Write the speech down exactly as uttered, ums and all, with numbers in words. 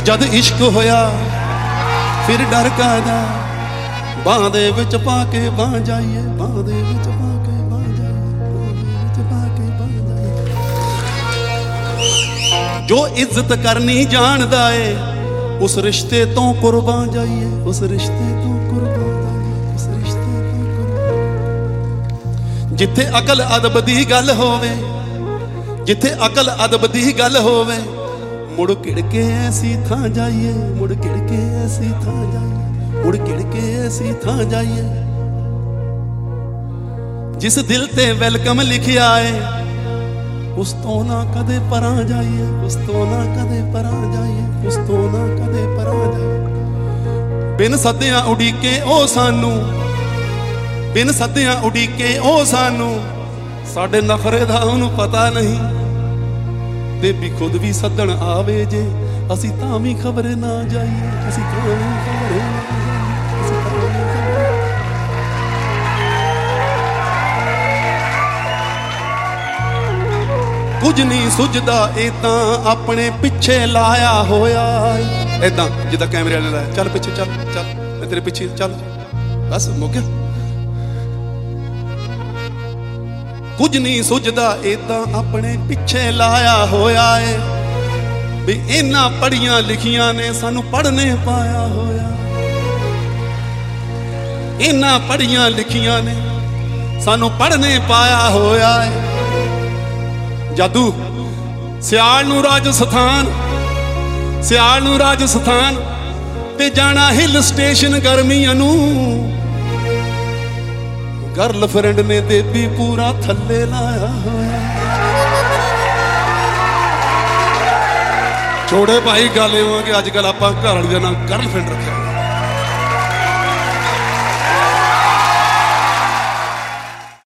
जद इश्क होया फिर डर कादा, बांह दे विच पा के बांह जाइए, बांह दे विच पा के बांह जाइए, बांह दे विच पा के बांह जाइए। जो इज्जत करनी जानदा है उस रिश्ते तो कुर्बान जाइए, उस रिश्ते तो कुर्बान जाइए, उस रिश्ते तो कुर्बान। जिथे अकल अदब दी गल होवे, जिथे अकल अदब दी गल होवे, मुड़ किड़ के ऐसी थां जाइए, मुड़ किड़ के ऐसी थां जाइए, मुड़ किड़ के ऐसी थां जाइए। जिस दिल ते वेलकम लिखिया है उस तो ना कदे परां जाइए, उस तो ना कदे परां जाइए, उस तो ना कदे परां जाइए। बिन सद्दियां उड़ीके ओ सानू, बिन सद्दियां उड़ीके ओ सानू, साडे नखरे दा उहनूं पता नहीं। बेबी खुद भी सदन आवे जे असी तां भी खबर ना जाइए, असी तां भी खबर ना जाइए, असी तां भी खबर। कुछ नहीं सुझदा इदां अपने पिछे लाया होया, इदां जिद्दां कैमरे वाले लाया, चल पिछे चल चल मैं तेरे पिछे चल, बस मुक गया। कुछ नहीं सुझदा इदां अपने पिछे लाया होया है, भी इन्हां पढ़ियां लिखियां ने सानू पढ़ने पाया होया, इन्हां पढ़ियां लिखियां ने सानू पढ़ने पाया होया है। जादू सियाल नू राजस्थान, सियाल नू राजस्थान ते जाना हिल स्टेशन गर्मियां नू, गर्लफ्रेंड ने देवी पूरा थल्ले लाया होया। छोड़े भाई गल कि अजकल आपां घर वाली दा नाम गर्लफ्रेंड रखिया।